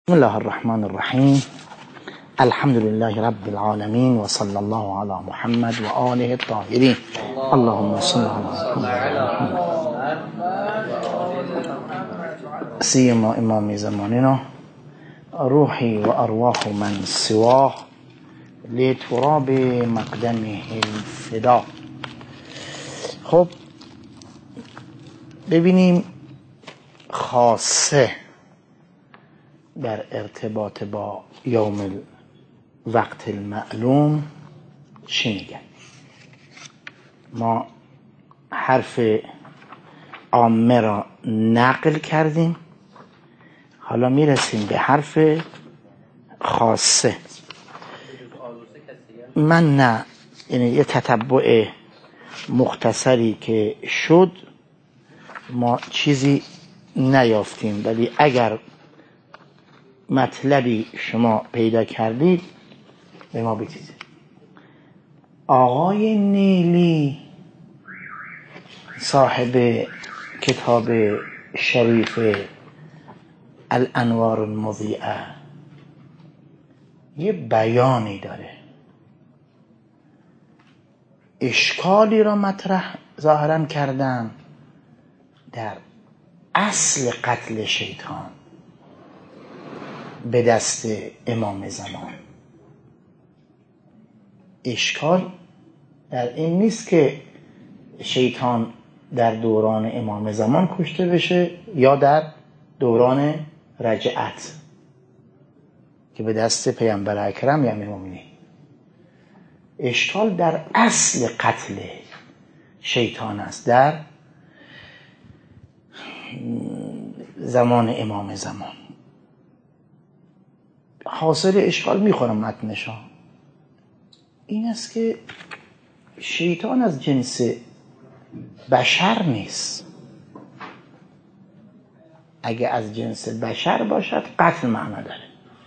بسم الله الرحمن الرحیم. الحمد لله رب العالمین و صلی الله علی محمد و آله الطاهرین. اللهم صل علی محمد سیما امام زماننا روحی و ارواح من سواه لتراب مقدمه الفدا. خب ببینیم خاصه در ارتباط با یوم وقت المعلوم چی میگن. ما حرف عامه را نقل کردیم، حالا میرسیم به حرف خاصه. من نه، یعنی یه تتبع مختصری که شد ما چیزی نیافتیم، ولی اگر مطلبی شما پیدا کردید به ما بگید. آقای نیلی صاحب کتاب شریف الانوار المضیئه یه بیانی داره، اشکالی را مطرح ظاهرا کردن در اصل قتل شیطان به دست امام زمان. اشکال در این نیست که شیطان در دوران امام زمان کشته بشه یا در دوران رجعت که به دست پیامبر اکرم یا امیر المؤمنین. اشکال در اصل قتل شیطان است در زمان امام زمان. حاصل اشکال میخورم متنشا این است که شیطان از جنس بشر نیست. اگه از جنس بشر باشد قتل معنا داره،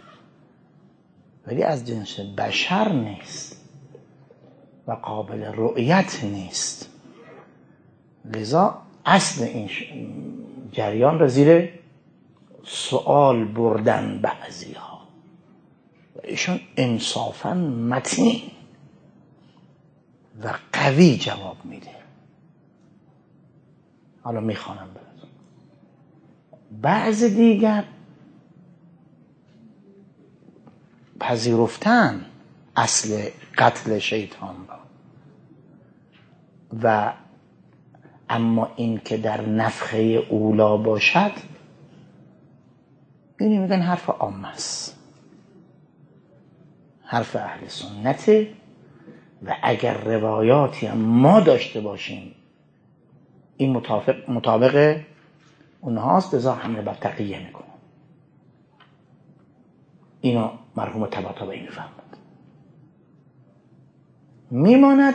ولی از جنس بشر نیست و قابل رؤیت نیست. لذا اصل این جریان را زیر سؤال بردن بعضی ها و ایشون انصافاً متین و قوی جواب میده. حالا میخوانم براتون. بعض دیگر پذیرفتن اصل قتل شیطان را و اما این که در نفخه اولا باشد اینی میگن حرف عام است، حرف اهل سنته. و اگر روایاتی هم ما داشته باشیم این مطابق اونهاست، لذا حمله بر تقیه میکنه. اینو مرحوم طباطبایی میفهمد. میماند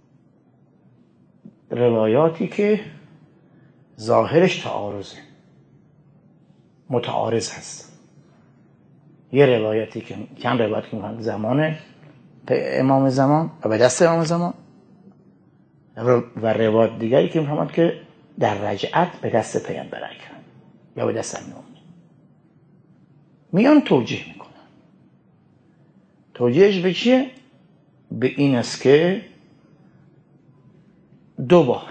روایاتی که ظاهرش تعارضه، متعارض هست. یه روایتی که چند روایت که میفهمد زمان امام زمان و به دست امام زمان و روایت دیگری که میفهمد که در رجعت به دست پیامبر اکرم یا به دست امیر المؤمنین. میان توجیه میکنن. توجیهش به چیه؟ به این است که دو بار،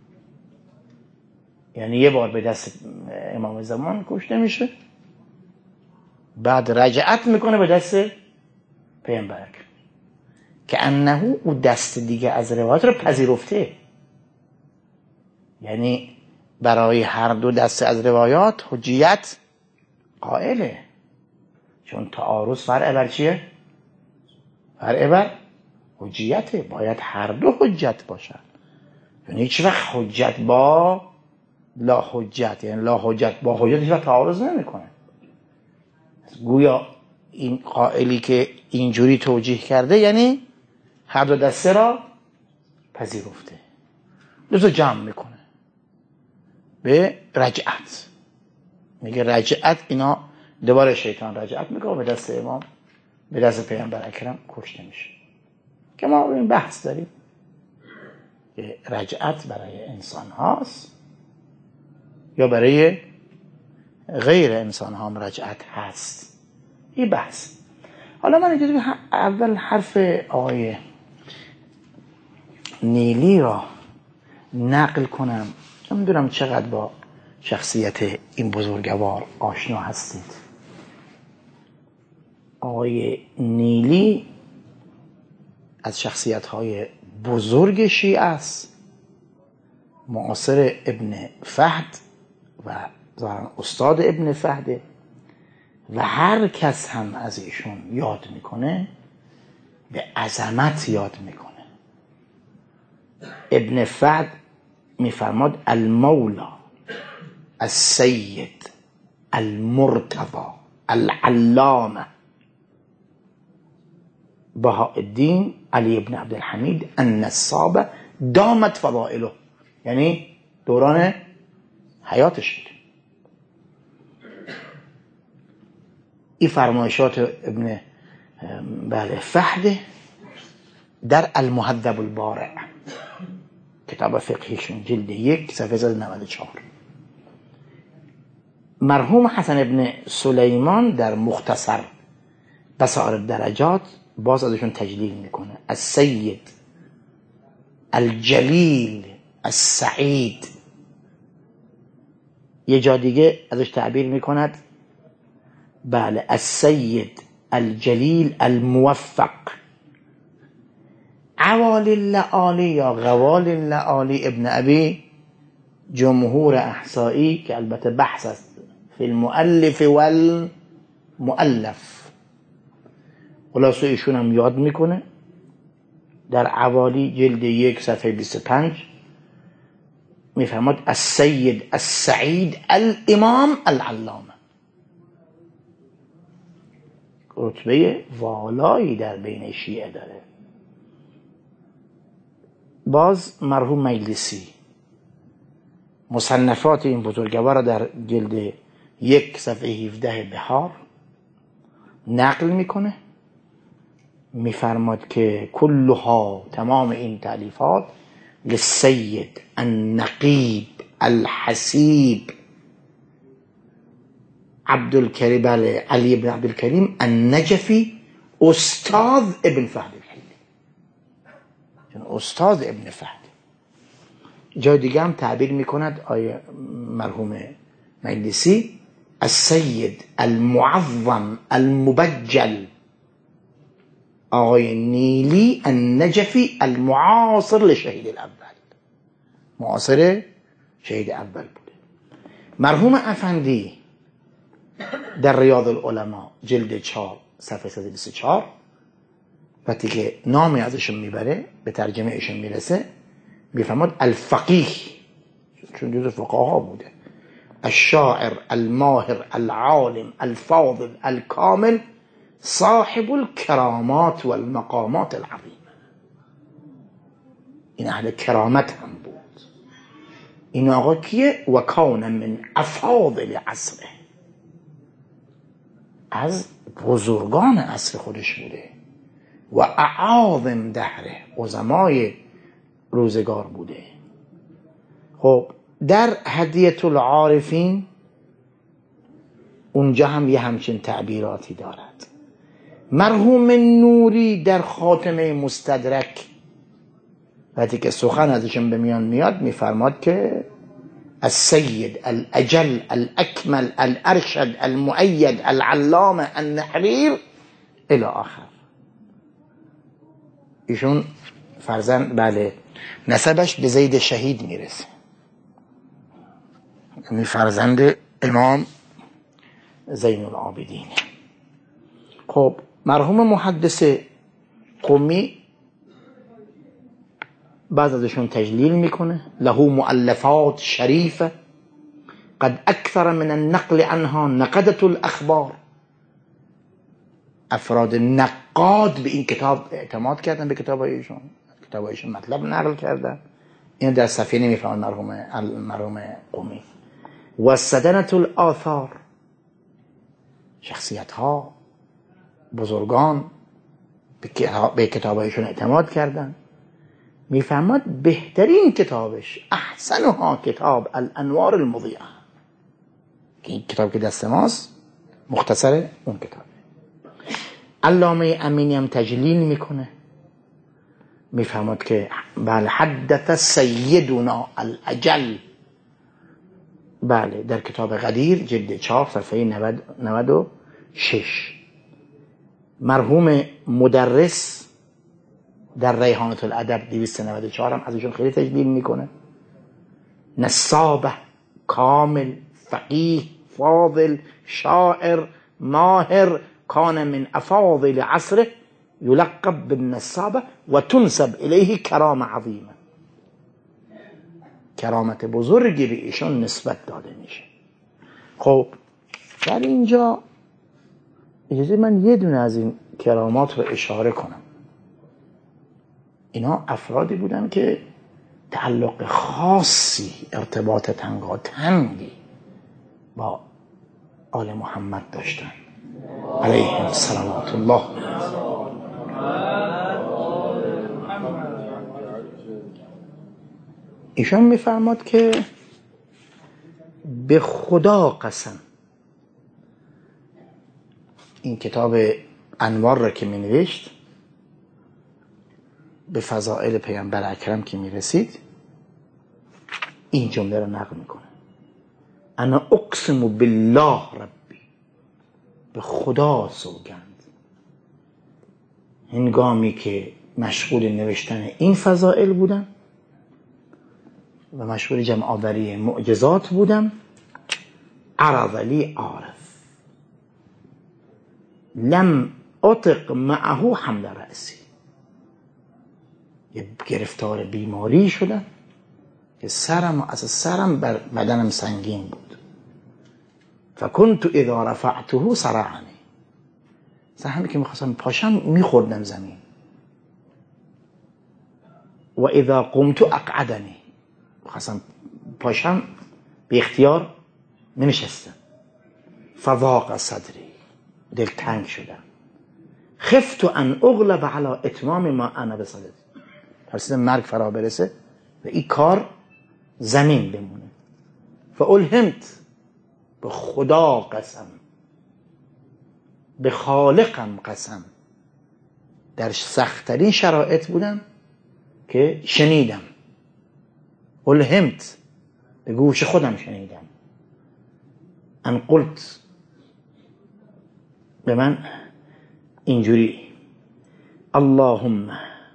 یعنی یه بار به دست امام زمان کشته میشه، بعد رجعت میکنه به دست پیامبر اکرم، که انه او دست دیگه از روایت رو پذیرفته. یعنی برای هر دو دست از روایات حجیت قائله، چون تعارض فرع بر چیه؟ فرع بر حجیته. باید هر دو حجت باشن. یعنی هیچ وقت حجت با لا حجت، یعنی لا حجت با حجت هیچ وقت تعارض نمیکنه. گویا این قائلی که اینجوری توجیه کرده یعنی هر دو دسته را پذیرفته. لذا جمع میکنه به رجعت. میگه رجعت، اینا دوباره شیطان رجعت میکنه به دست امام، به دست پیامبر اکرم کشته میشه. که ما این بحث داریم که رجعت برای انسان هاست یا برای غیر انسان ها هم رجعت هست. این بحث. حالا من اجازه اول حرف آقای نیلی را نقل کنم. نمیدونم چقدر با شخصیت این بزرگوار آشنا هستید. آقای نیلی از شخصیت‌های بزرگ شیعه است، معاصر ابن فهد و ظاهراً استاد ابن فهد و هر کس هم از ایشون یاد میکنه به عظمت یاد میکنه. ابن فهد میفرماد المولا السید المرتضی العلامه بهاءالدین علی ابن عبدالحمید النسابه دامت فضائله، یعنی دوران حیاتش بود. این فرمایشات ابن فهد در المهذب البارع، کتاب فقهیشون، جلد 1 صفحه 94. مرحوم حسن ابن سلیمان در مختصر بصائر الدرجات باز ازشون تجلیل میکنه. السید الجلیل السعید. یه جا دیگه ازش تعبیر میکند بله السید الجلیل الموفق. عوالی اللعالی یا غوالی اللعالی ابن ابی جمهور احصایی که البته بحث است فی المؤلف والمؤلف، خلاصه ایشون هم یاد میکنه در عوالی جلد 1 صفحه 25 میفرماد السید السعید الامام العلامه. رتبه والایی در بین شیعه داره. باز مرحوم مجلسی مصنفات این بزرگوار را در جلد 1 صفحه 17 بهار نقل میکنه، میفرماد که کلها، تمام این تالیفات، للسید النقیب الحسیب عبدالکریم بله علی ابن عبدالکریم النجفی استاد ابن فهد الحلی، چون استاد ابن فهد. جای دیگه هم تعبیر میکند آیه مرحوم مجلسی السید المعظم المبجل آقای نیلی النجفی المعاصر لشهید الاول، معاصر شهید اول بوده. مرحوم افندی در ریاض العلماء جلد 4 صفحه 124 وقتی که نامی ازشون میبره به ترجمه ایشون میرسه میفرماد الفقیه، چون جزو فقها بوده، الشاعر الماهر العالم الفاضل الكامل صاحب الكرامات والمقامات العظیمه. این اهل کرامت هم بود. این آقا کیه؟ و کان من افاضل عصره، از بزرگان عصر خودش بوده و اعاظم دهره، عظمای روزگار بوده. خب در هدیة العارفین اونجا هم یه همچین تعبیراتی دارد. مرحوم نوری در خاتمه مستدرک وقتی که سخن ازشون به میان میاد میفرماد که السید الاجل الاکمل الارشد المؤید العلامه النحریر الی آخر. ایشون فرزند بله نسبش به زید شهید میرسه، یعنی فرزند امام زین العابدین. خب مرحوم محدث قمی بعض ازشون تجلیل میکنه له مؤلفات شریفه قد اکثر من النقل عنها نقدت الاخبار. افراد نقاد به این کتاب اعتماد کردن، به کتابایشون مطلب نقل کردن. این در صفحه نمیفهمن مرحوم قمی. و صدنت الاثار، شخصیت ها بزرگان به کتابایشون اعتماد کردن. میفهمد بهترین کتابش احسنها کتاب الانوار المضیئه، این کتاب که دست ماست مختصر اون کتاب. علامه امینی هم تجلیل میکنه، میفهمد که بله حدث سیدنا الاجل، بله در کتاب قدیر جلد 4 صفحه 96 مرحوم مدرس در ریحانة الادب 294 هم ازشون خیلی تجلیل میکنه. نصابه، کامل، فقیه، فاضل، شاعر، ماهر، کان من افاضل عصره، یلقب بالنصابه و تنسب الیه کرامه عظیمه، کرامت بزرگی به ایشان نسبت داده میشه. خب در اینجا اجازه من یه دونه از این کرامات رو اشاره کنم. اینا افرادی بودن که تعلق خاصی، ارتباط تنگاتنگی با آل محمد داشتن علیهم صلوات الله. ایشان میفرماد که به خدا قسم، این کتاب انوار را که می نوشت به فضائل پیامبر اکرم که می رسید این جمله را نقل میکنه: انا اقسم بالله ربی، به خدا سوگند، هنگامی که مشغول نوشتن این فضائل بودن و مشغول جمع آوری معجزات بودن، عرض لی عارف لم اطق معه حمل رأسی، یه گرفتار بیماری شدن که سرم بر بدنم سنگین بود. فکنت اذا رفعته صرعنی، همین که میخواستم پاشم میخوردم زمین. و اذا قمت اقعدنی، میخواستم پاشم به اختیار نمیشستم. فضاق صدری، دل تنگ شدم. خفت ان اغلب على اتمام ما انا بصدد، ترسیدم مرگ فرا برسه و این کار زمین بمونه. فالهمت، به خدا قسم، به خالقم قسم، در سخت‌ترین شرایط بودم که شنیدم. الهمت، به گوش خودم شنیدم. ان قلت، به من اینجوری اللهم،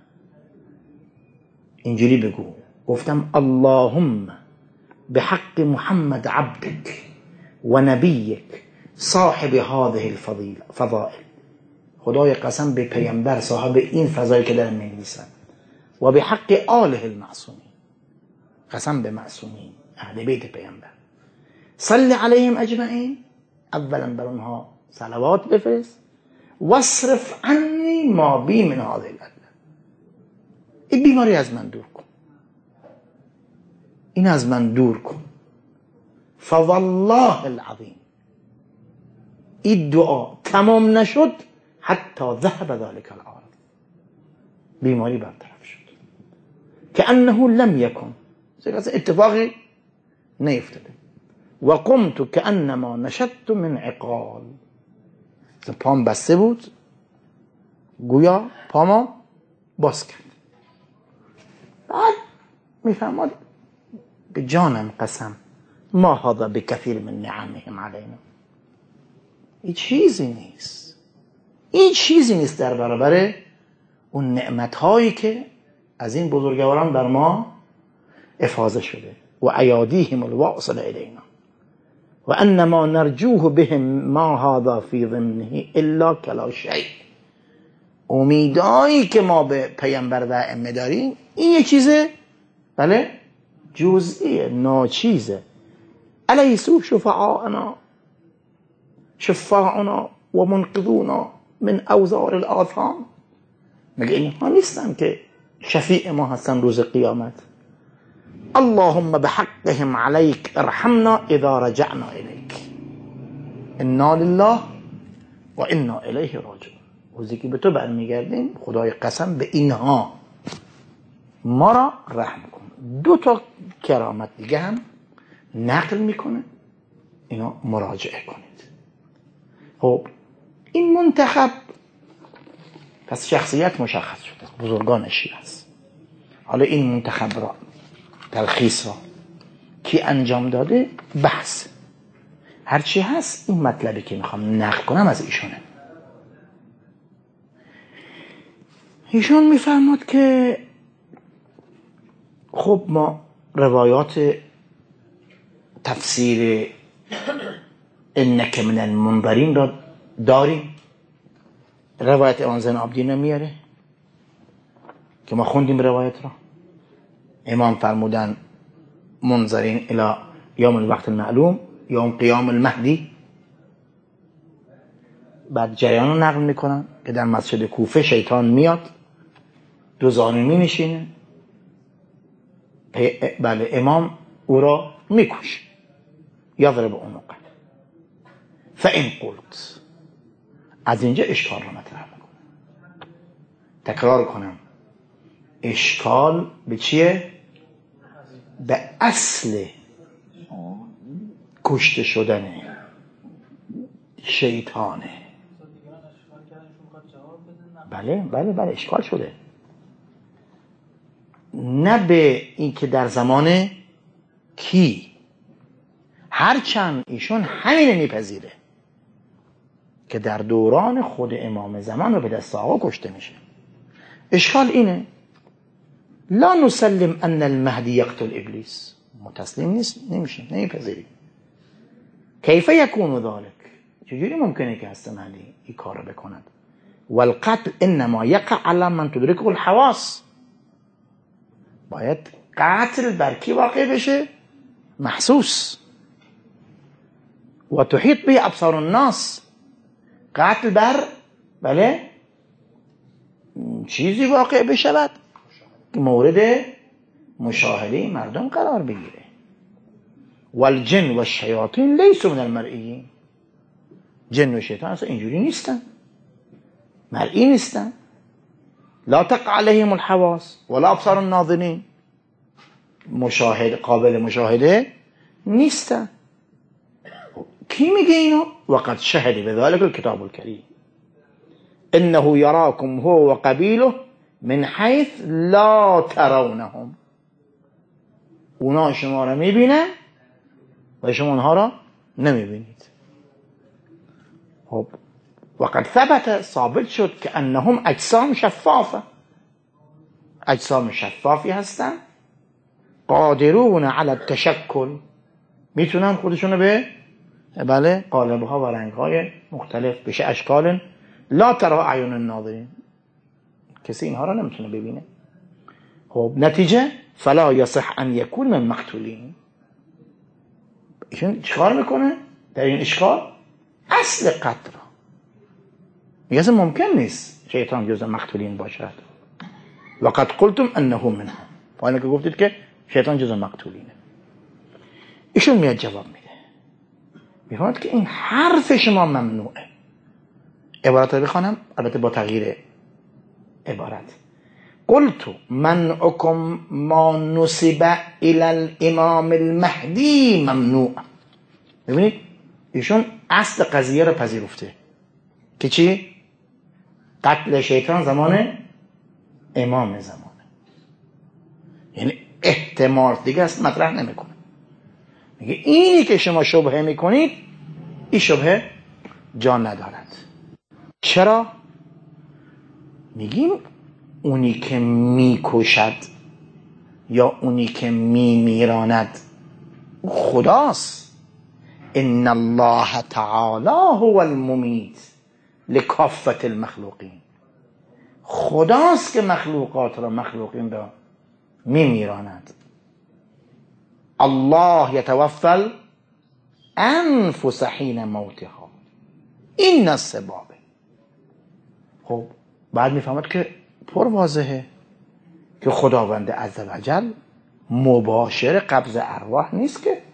اینجوری بگو، گفتم اللهم بحق محمد عبدك و نبیك صاحب هذه الفضائل، خدای قسم به پیامبر صاحب این فضایل که دارم می‌نویسم، و به حق آله المعصومین، قسم به معصومین اهل بیت پیامبر، صل علیهم اجمعین، اولا بر اونها صلوات بفرست، واصرف عنی ما بی من هذه العله، این بیماری از من دور کن، این از من دور کن. فوالله العظیم، این دعا تمام نشد حتی ذهب ذلك العارض، بیماری برطرف شد که انه لم یکن، اتفاقی نیفتاده. و قمت کانما نشدت من عقال، پام بسته بود گویا پامو باز کرد. بعد میفهمد به جانم قسم ما هذا بکثیر من نعمهم علینا، این چیزی نیست، این چیزی نیست در برابر اون نعمتهایی که از این بزرگواران بر ما افاضه شده. و ایادیهم الواصل الینا و انما نرجوه بهم ما هذا فی ضمنه الا کلا شیء، امیدایی که ما به پیامبر و ائمه داریم این یه چیزه، بله، جزئیه، ناچیزه. الیسوا شفاعنا و منقذونا من اوزار الآثام، مگه اینها نیستن که شفیع ما هستن روز قیامت؟ اللهم بحقهم عليك ارحمنا اذا رجعنا اليك انا لله و انا الیه راجعون، روزی که به تو برمیگردیم خدای قسم به اینها ما را رحم کن. دو تا کرامت دیگه هم نقل میکنه اینا مراجعه کنید. خب این منتخب پس شخصیت مشخص شده، بزرگان شیعه است. حالا این منتخب را، تلخیص را کی انجام داده؟ بحث. هرچی هست این مطلبی که میخوام نقل کنم از ایشونه. ایشون میفرماد که خب ما روایات تفسیر انک من المنظرین را داریم. روایت امام زین العابدین میاره که ما خوندیم روایت را. امام فرمودن منظرین الی یوم الوقت المعلوم، یوم قیام المهدی. بعد جریان رو نقل میکنن که در مسجد کوفه شیطان میاد، دو زانو می نشینه، بله امام او را میکشه، یضرب عنقه. فان قلت، از اینجا اشکال رو مطرح میکنم. تکرار کنم، اشکال به چیه؟ به اصل کشته شدن شیطانه. بله اشکال شده، نه به این که در زمان کی، هرچند ایشون همینه میپذیره که در دوران خود امام زمان و به دست آقا کشته میشه. اشکال اینه لا نسلم ان المهدی یقتل ابلیس، متسلیم نیست، نمیشه، نمیپذیریم. کیف یکون ذلک، چجوری ممکنه که هست مهدی این کار رو بکند؟ والقتل انما یقع علی من تدرکه الحواس، باید قتل بر کی واقع بشه؟ محسوس. و تحیط به ابصار الناس، قتل بر بله چیزی واقع بشود که مورد مشاهده مردم قرار بگیره. والجن و الشیاطین لیسوا من المرئیین، جن و شیطان اصلا اینجوری نیستن، مرئی نیستن. لا تقع علیهم الحواس ولا ابصار الناظرین، مشاهده، قابل مشاهده نیستن. کی میگه اینو؟ وقد شهد بذلك الكتاب الكريم انه یراکم هو و قبیله من حیث لا ترونهم، اونا شما را میبینن و شما اونها را نمیبینید. خب وقد ثابت شد که انهم اجسام شفافه، اجسام شفافی هستن، قادرون علی التشکل، میتونن خودشونو به بله قالب‌ها و رنگ‌های مختلف بشه، اشکال لا ترى اعین الناظرین، کسی اینها را نمیتونه ببینه. خب نتیجه فلا یصح ان یکون من مقتولین. ایشون چیکار میکنه در این اشکال؟ اصل قتل میگه اصلا ممکن نیست شیطان جزء مقتولین باشد. وقد قلتم انه منهم، پایین که گفتید که شیطان جزء مقتولینه. ایشون میاد جواب میده، میفهمد که این حرف شما ممنوعه. عبارت رو بخوانم البته با تغییر عبارت. قلت منعکم ما نسب الى الامام المهدی ممنوع. ببینید ایشون اصل قضیه رو پذیرفته که چی؟ قتل شیطان زمان امام زمانه، یعنی احتمال دیگه است مطرح نمیکنه. میگه اینی که شما شبهه میکنید این شبهه جان ندارد. چرا؟ میگیم اونی که میکشد یا اونی که میمیراند خداست. ان الله تعالی هو الممیت لکافة المخلوقین، خداست که مخلوقین را میمیراند. الله یتوفی الانفس حین موتها، این السبابه. خب بعد میفهمد که پر واضحه که خداوند عزوجل مباشر قبض ارواح نیست که.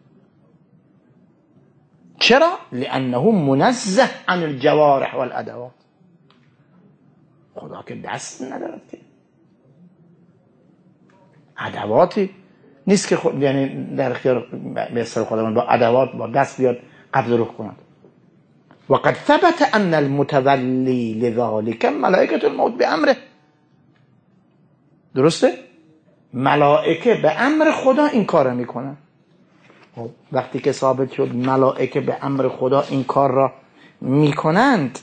چرا؟ لانه منزه عن الجوارح والادوات، خدا که دست ندارد که، ادواتی نیست که یعنی در اختیار به اصطلاح خودمان با ادوات با دست بیاد قبض روح کند. وقد ثبت ان المتولی لذلك ملائکه الموت بامره. درسته؟ ملائکه به امر خدا این کار را میکنن. وقتی که ثابت شد ملائکه به امر خدا این کار را میکنند،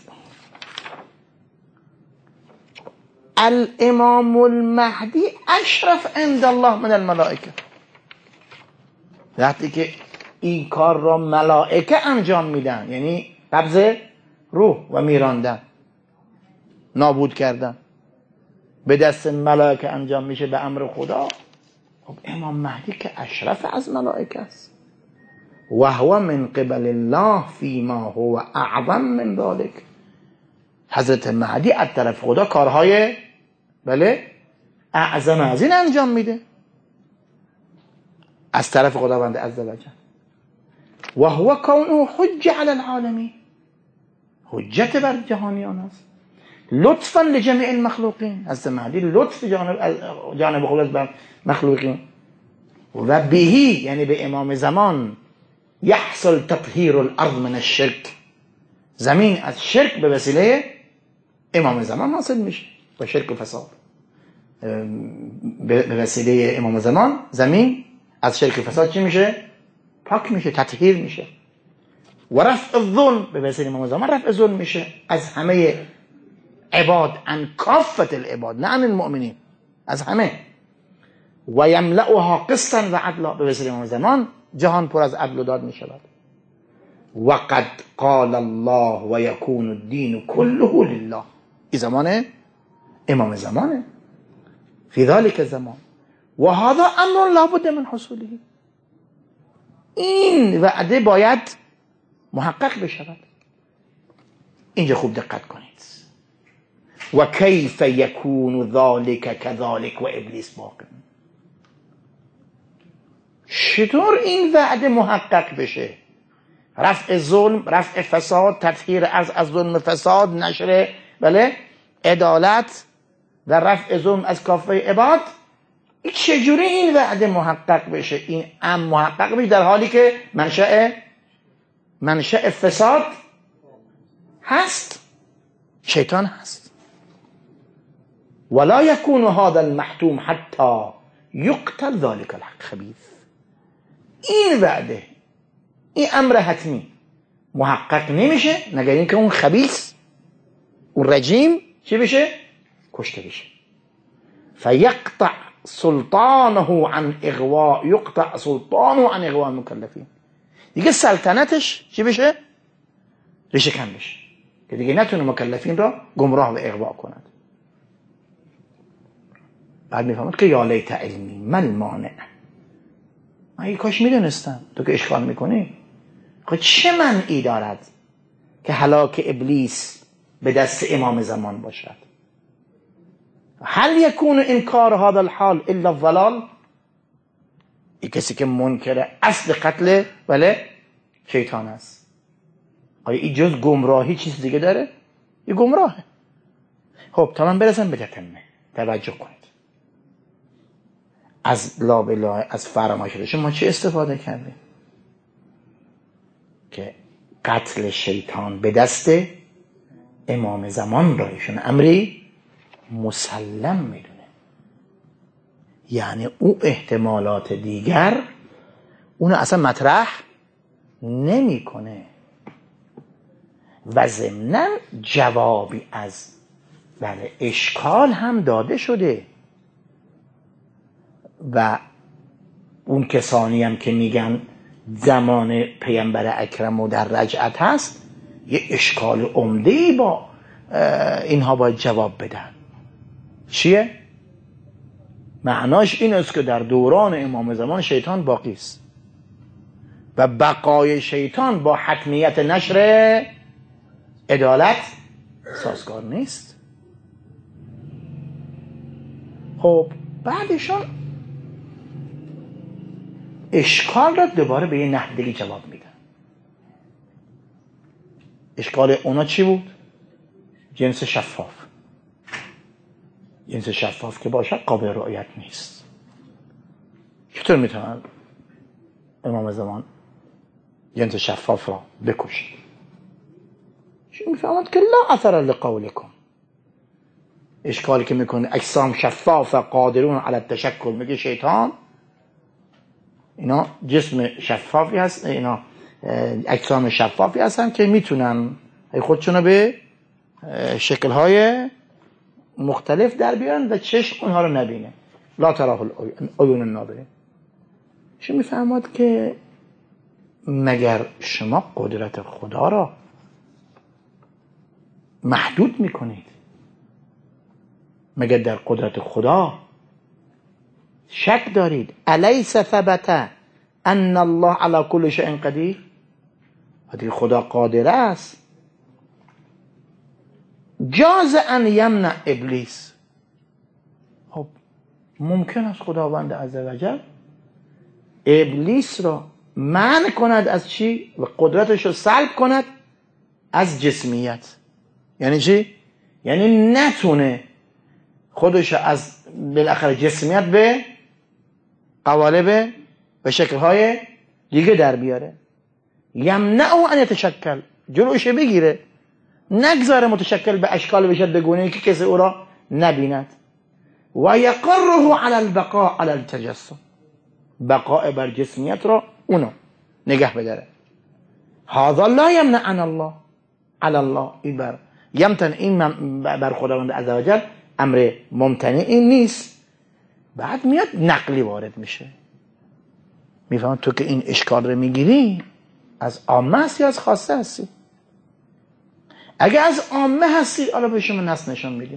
الامام المهدی اشرف عند الله من الملائکه. وقتی که این کار را ملائکه انجام میدن، یعنی قبض روح و میراندن، نابود کردن، به دست ملائکه انجام میشه به امر خدا. خب امام مهدی که اشرف از ملائکه است و هو من قبل الله فيما هو اعظم من ذلك. حضرت مهدی از طرف خدا کارهای اعظم از این انجام میده از طرف خداوند عزوجل. و هو کونه حجه علی العالمین، حجت بر جهانیان است. لطفا لجميع المخلوقین، حضرت مهدی لطف جانب خود بر مخلوقین. و بهی یعنی به امام زمان یحصل تطهیر الارض من الشرک، زمین از شرک به وسیله امام زمان حاصل میشه با شرک و فساد. به وسیله امام زمان زمین از شرک و فساد چی میشه؟ پاک میشه، تطهیر میشه. و رفع الظلم، به وسیله امام زمان رفع ظلم میشه از همه عباد، عن کافت العباد نه عن المؤمنین، از همه. و یملأها قسطا و عدلا، به وسیله امام زمان جهان پر از عدل و داد میشود. و قد قال الله و یکون الدین كله لله. این زمان امام زمانه، فی ذلک زمان. و هذا امر لا بد من حصوله. این وعده باید محقق بشود. اینجا خوب دقت کنید. و کیف یکون ذلک کذلک و ابلیس باقی. چطور این وعده محقق بشه؟ رفع ظلم، رفع فساد، تطهیر از ظلم فساد، نشر عدالت و رفع ظلم از کافه عباد. چجوری این وعده محقق بشه؟ این محقق بشه در حالی که منشأ فساد هست، شیطان هست. ولا يكون هذا المحتوم حتى يقتل ذلك الخبيث. این وعده، این امر حتمی محقق نمیشه مگر اینکه اون خبیث، اون رجیم چی بشه؟ کشته بشه. فیقطع سلطانه عن اغواء، یقطع سلطانه عن اغواء المکلفین. دیگه سلطنتش چی بشه؟ ریشه کن بشه که دیگه نتونه مکلفین را گمراه و اغوا کند. بعد میفهمد که یا لیت علمی من مانع. من کاش میدونستم تو که اشکال میکنی. خب چه منعی دارد که هلاک ابلیس به دست امام زمان باشد؟ هل یکون انکار هذا الحال الا الضلال؟ این کسی که منکر اصل قتل شیطان است. آیا این جز گمراهی چیز دیگه داره؟ این گمراهه. خب تا من برسم به تتمه توجه کنید. از لابلای از فرمایش ما چه استفاده کردیم؟ که قتل شیطان به دست امام زمان را ایشون امری مسلم میدونه. یعنی او احتمالات دیگر اونو اصلا مطرح نمیکنه و ضمناً جوابی از اشکال هم داده شده. و اون کسانی هم که میگن زمان پیامبر اکرم و در رجعت هست، یه اشکال عمده‌ای با اینها باید جواب بدن. چیه؟ معناش این است که در دوران امام زمان شیطان باقی است و بقای شیطان با حتمیت نشر عدالت سازگار نیست. خب بعدشون اشکال را دوباره به یه نحو دیگه جواب میدن. اشکال اونا چی بود؟ جنس شفاف. جنس شفاف که باشد قابل رعایت نیست. چطور میتونن امام زمان جنس شفاف را بکشن؟ چون میفهمند که لا اثر لقولکم. اشکالی که میکنه اجسام شفاف قادرون علی التشکل، میگه شیطان اینا جسم شفافی هست، اینا اجسام شفافی هستن که میتونن خودشونو به شکل‌های مختلف در بیارن و چشم اونها رو نبینه. لا تراه العیون الناظرین. چه میفهمد که مگر شما قدرت خدا را محدود میکنید؟ مگر در قدرت خدا شک دارید؟ الیس ثبت ان الله علی کل شیء قدیر؟ وقتی خدا قادر است، جاز ان یمنع ابلیس. خب ممکن است خداوند عزوجل ابلیس را منع کند از چی؟ و قدرتش رو سلب کند از جسمیت. یعنی چی؟ یعنی نتونه خودش از بالاخره جسمیت به قوالب به شکل‌های دیگه در بیاره. یمنعه ان یتشکل، جلوش بگیره، نگذاره متشکل به اشکال بشد به گونه‌ای که کسی او را نبیند. و یقره علی البقاء علی التجسم، بقاء بر جسمیت را اونو نگه بداره. هذا لا یمنع عن الله علی الله، این بر یمتن، این بر خداوند عزوجل امر ممتنع این نیست. بعد میاد نقلی وارد میشه. میفهم تو که این اشکال رو میگیری از عامه هستی یا از خاصه هستی؟ اگه از عامه هستی، حالا به شما نص نشان میدیم.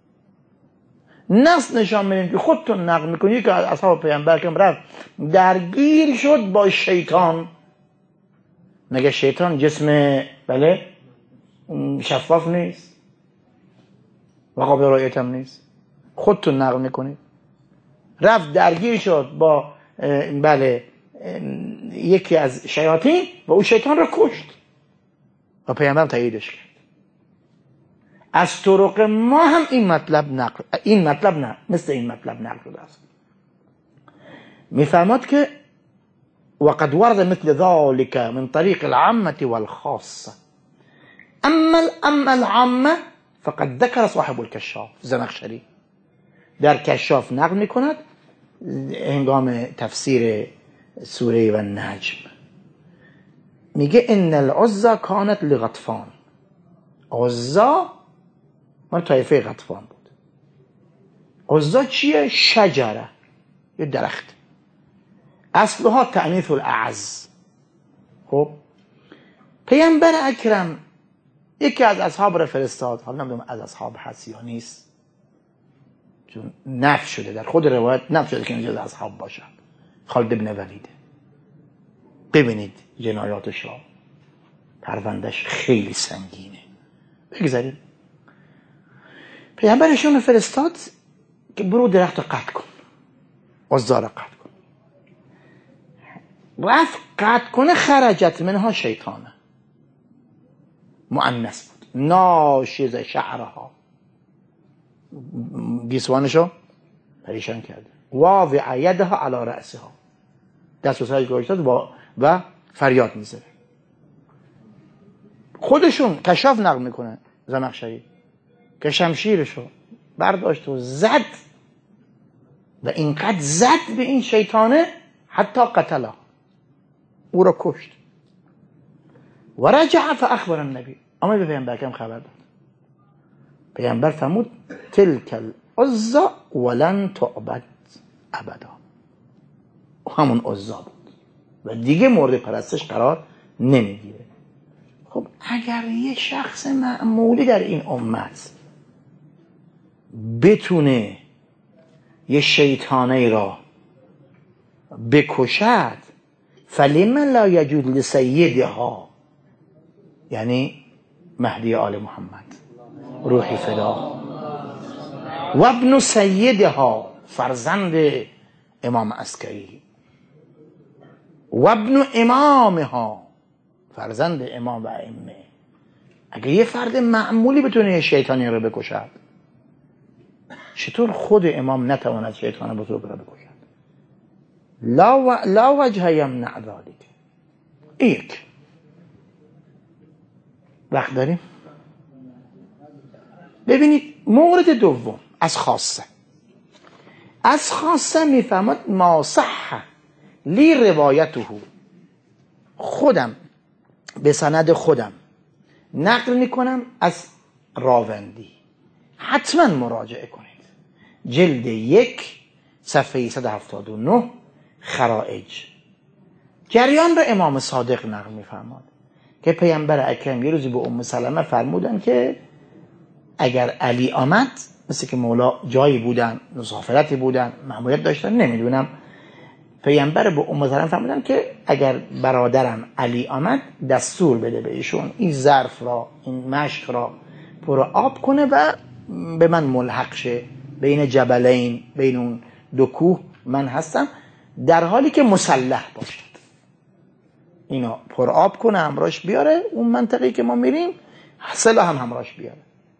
نص نشان میدیم که خودتون نقل میکنی که اصحاب پیامبر که رفت درگیر شد با شیطان. مگه شیطان جسم بله شفاف نیست و قابل رؤیت هم نیست؟ خودتون نقل میکنید رفت درگیر شد با بله یکی از شیاطین و او شیطان رو کشت و پیامبر تاییدش کرد. از طرق ما هم این مطلب نه مثل این مطلب نقل شده است. میفهمد که وقد ورد مثل ذلك من طریق العامة والخاصة، اما العامة فقد ذكر صاحب الكشاف زمخشری در کشاف نقل میکند هنگام تفسیر سوره و نجم، میگه ان العزى كانت لغطفان. عزا مال طایفه غطفان بود. عزا چیه؟ شجره، یه درخت، اصلها تأنیث الاعز. خب پیامبر اکرم یکی از اصحاب را فرستاد، حالا نمیدونم از اصحاب هست یا نیست، چون نفی شده در خود روایت، نفی شده که اینجا از اصحاب باشد. خالد ابن ولیده، ببینید جنایاتش را، پروندهش خیلی سنگینه. بگذارید پیامبرشون فرستاد که برو درخت رو قطع کن، عزا رو قطع کن. رفت قطع کنه، خرجت منها شیطانه، مؤنث بود، ناشز شعرها، گیسوانشو پریشان کرده. واضع یدها علی رأسها، دست و سرش گذاشته و فریاد میزنه. خودشون کشاف نقل میکنه زمخشری که شمشیرشو برداشت و زد و اینقدر زد به این شیطانه حتی قتله، او را کشت. و رجع فاخبر النبی، اما به پیامبر کم خبر داد. پیامبر فرمود تلک العزى ولن تعبد ابدا، همون عزا بود و دیگه مورد پرستش قرار نمیگیره. خب اگر یه شخص معمولی در این امت بتونه یه شیطانه را بکشد، فلمن لا یجوز لسیدها، یعنی مهدی آل محمد روحی فدا و ابن سیدها، فرزند امام عسکری، و ابن امامها، فرزند امام و ائمه. اگر یه فرد معمولی بتونه یه شیطانی رو بکشد، چطور خود امام نتواند شیطان بزرگ رو بکشد؟ لا وجه یمنع ذلك. یک وقت داریم. ببینید مورد دوم از خاصه میفهمد ما صح لی روایته، خودم به سند خودم نقل میکنم از راوندی، حتما مراجعه کنید. جلد 1 صفحه 179 خرائج. جریان را امام صادق نقل میفرماد که پیامبر اکرم یه روزی به ام سلمه فرمودن که اگر علی آمد، مثل که مولا جایی بودن، مسافرتی بودن، مأموریت داشتن، نمیدونم، پیامبر به ام سلمه فرمودن که اگر برادرم علی آمد دستور بده به ایشون این ظرف را، این مشک را پر آب کنه و به من ملحق شه، بین جبلین، بین اون دو کوه من هستم، در حالی که مسلح باشد، اینا پر آب کنه همراهش بیاره، اون منطقه‌ای که ما میریم سلاح هم همراهش بیاره.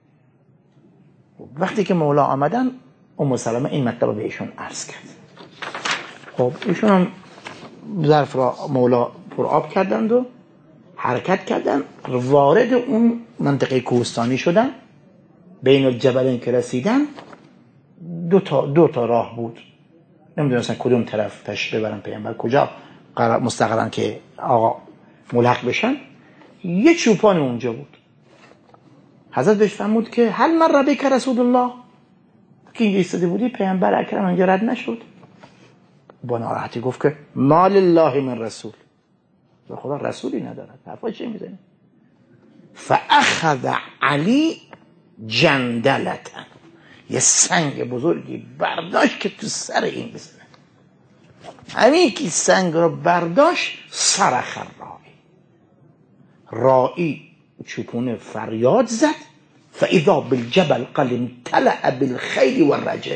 وقتی که مولا آمدن ام سلمه این مطلب به ایشون عرض کرد. خب ایشون هم ظرف را مولا پر آب کردند و حرکت کردن، وارد اون منطقه کوهستانی شدن. بین الجبلین که رسیدن دو تا راه بود، نمیدونستن کدوم طرف تش ببرن پیامبر، کجا مستقرن که آقا ملحق بشن. یه چوپان اونجا بود. حضرت بهش فرمود که هل مر بک رسول الله، که اینجا ایستاده بودی پیامبر اکرم اینجا رد نشد؟ با ناراحتی گفت که ما لله من رسول، به خدا رسولی ندارد، حرفا چی میزنی؟ فاخذ علی جندلتن، یه سنگ بزرگی برداشت که تو سر این بزنه. همین که سنگ رو برداشت صرخ رائی چوپونه فریاد زد، فاذا بالجبل قد امتلأ بالخیل والرجل،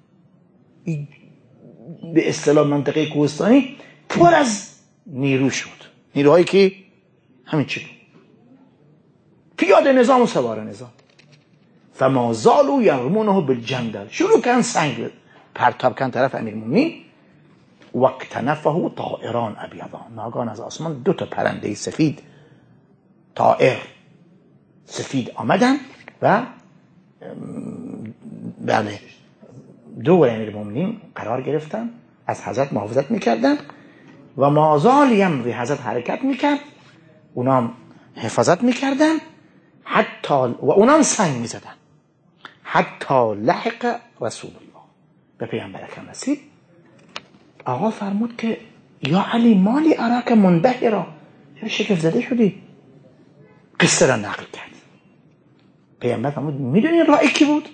به اصطلاح منطقه کوهستانی پر از نیرو شد. نیروهایی که همین چی پیاده نظام و سوار نظام. فما زالوا یرمونه بالجندل، شروع کردن سنگ پرتاب کردن طرف امیرالمومنین. واکتنفه طائران ابیضان، ناگهان از آسمان 2 تا پرنده سفید، طائر سفید آمدن و بله دور امیرالمومنین قرار گرفتن، از حضرت محافظت میکردن و مازال یمضی، حضرت حرکت میکرد، اونام حفاظت میکردن، حتی و اونام سنگ میزدن، حتی لحق رسول الله، به پیامبر اکرم رسید. آقا فرمود که یا علی مالی اراک منبهرا، چرا شگفت زده شدی؟ قصه را نقل کرد. پیامبر فرمود میدونی رائی کی بود؟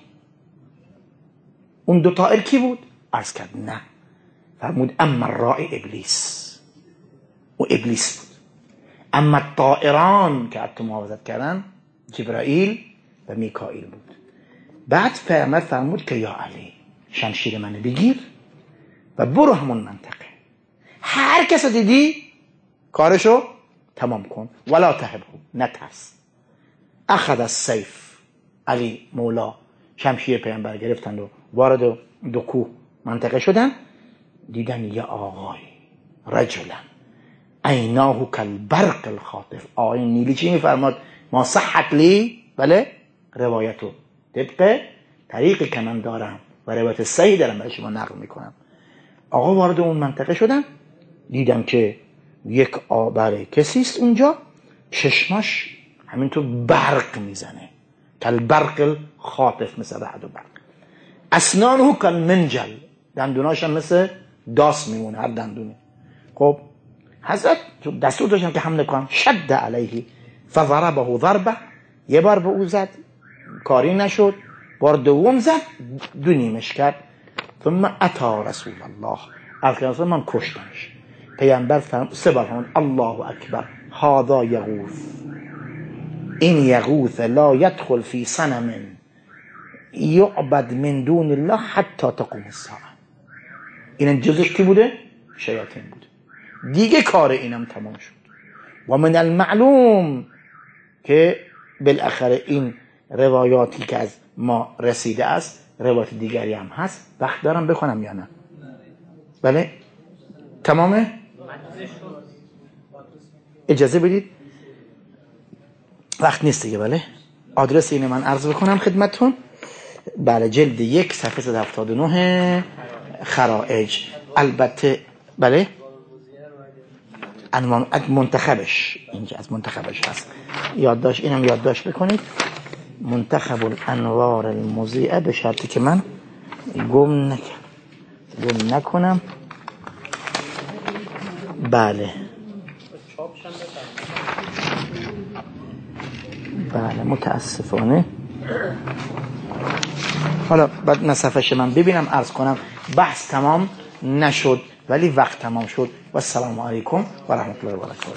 اون 2 طائر کی بود؟ عرض کرد نه. فرمود اما رائی ابلیس، و ابلیس بود. اما طائران که حتی محافظت کردن جبرائیل و میکائیل بود. بعد پیامبر فرمود که یا علی شمشیر من بگیر و برو همون منطقه، هر کس دیدی کارشو تمام کن، ولا تهبه، نترس. اخذ السیف، علی مولا شمشیر پیامبر گرفتند و وارد 2 کوه منطقه شدن. دیدن یه آقای رجلا عیناه کالبرق الخاطف، آقای نیلی چی میفرماد؟ ما صحت لی، بله روایتو طبق طریقی که من دارم و روایت صحیح دارم برای شما نقل میکنم. آقا وارد اون منطقه شدن، دیدن که یک آبر کسیست اونجا، چشماش همینطور برق میزنه، کالبرق الخاطف، مثل رعد و برق. اسنانه کالمنجل، دندوناش هم مثل داس میمونه، هر دندونه. خب حضرت دستور داشتن که حمله کنن، شد علیه فضربه ضربه، یه بار به او زد کاری نشد، بار دوم زد 2 نیمش کرد. ثم اتا رسول الله، القیاس من کشتنش. پیامبر فرمود 3 بار فرمود الله اکبر، هذا یغوث، این یغوث لا يدخل فی صنم یعبد من دون الله حتی تقوم الساعه. این جزش کی بوده؟ شیاطین بوده. دیگه کار اینم تمام شد. و من المعلوم که بالاخره این روایاتی که از ما رسیده است، روایات دیگری هم هست. وقت دارم بخونم یا نه؟ بله تمامه؟ اجازه بدید وقت نیست دیگه. بله آدرس اینه من عرض بکنم خدمتون. بله جلد 1 صفحه 179 خرائج. البته بله منتخبش اینجا از منتخبش هست. یادداشت اینم یادداشت بکنید. منتخب الانوار المضیئه، به شرطی که من گم نکنم. بله متاسفانه. حالا بعد نصفش من ببینم عرض کنم. بحث تمام نشد ولی وقت تمام شد. و السلام علیکم و رحمت الله و برکاته.